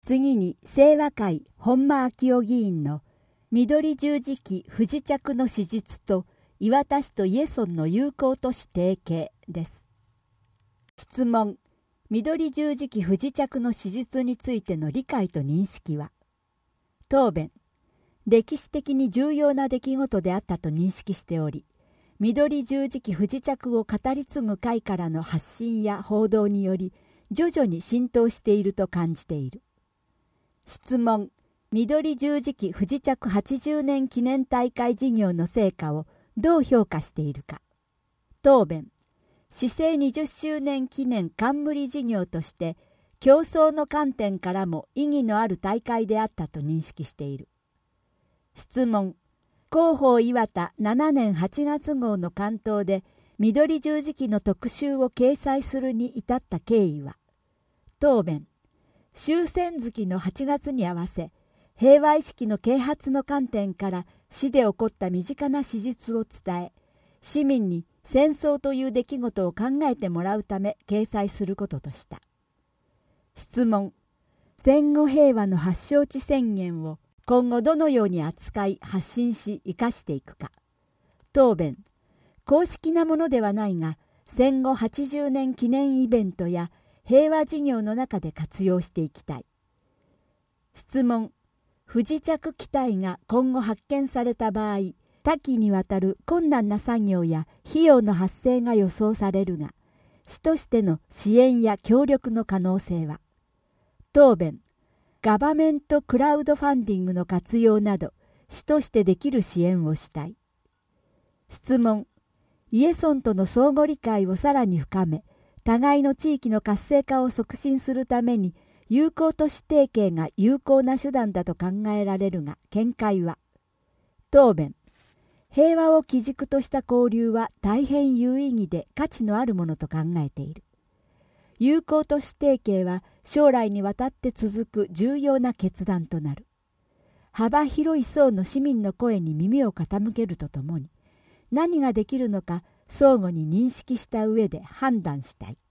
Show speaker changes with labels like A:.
A: 次に清和会本間昭夫議員の緑十字旗不時着の史実と磐田市とイエソンの友好都市提携です。質問。緑十字旗不時着の史実についての理解と認識は？答弁。歴史的に重要な出来事であったと認識しており、緑十字旗不時着を語り継ぐ会からの発信や報道により徐々に浸透していると感じている。質問。緑十字旗不時着80年記念大会事業の成果をどう評価しているか。答弁。市政20周年記念冠事業として競争の観点からも意義のある大会であったと認識している。質問。広報磐田7年8月号の刊頭で緑十字旗の特集を掲載するに至った経緯は？答弁。終戦月の8月に合わせ、平和意識の啓発の観点から市で起こった身近な史実を伝え、市民に戦争という出来事を考えてもらうため掲載することとした。質問。戦後平和の発祥地宣言を今後どのように扱い発信し生かしていくか。答弁。公式なものではないが、戦後80年記念イベントや平和事業の中で活用していきたい。質問。不時着機体が今後発見された場合、多岐にわたる困難な作業や費用の発生が予想されるが、市としての支援や協力の可能性は？答弁。ガバメントクラウドファンディングの活用など、市としてできる支援をしたい。質問。イエソンとの相互理解をさらに深め、互いの地域の活性化を促進するために、友好都市提携が有効な手段だと考えられるが、見解は？答弁。平和を基軸とした交流は大変有意義で価値のあるものと考えている。友好都市提携は将来にわたって続く重要な決断となる。幅広い層の市民の声に耳を傾けるとともに、何ができるのか相互に認識した上で判断したい。